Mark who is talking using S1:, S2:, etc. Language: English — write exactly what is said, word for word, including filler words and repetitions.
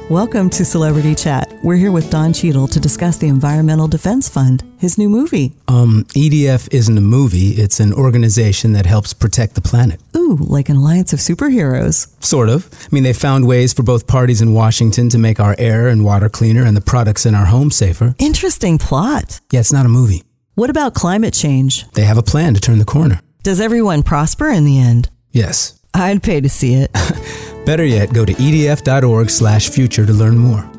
S1: Welcome to Celebrity Chat. We're here with Don Cheadle to discuss the Environmental Defense Fund, his new movie.
S2: Um, E D F isn't a movie. It's an organization that helps protect the planet.
S1: Ooh, like an alliance of superheroes.
S2: Sort of. I mean, they found ways for both parties in Washington to make our air and water cleaner and the products in our home safer.
S1: Interesting plot.
S2: Yeah, it's not a movie.
S1: What about climate change?
S2: They have a plan to turn the corner.
S1: Does everyone prosper in the end?
S2: Yes.
S1: I'd pay to see it.
S2: Better yet, go to edf.org slash future to learn more.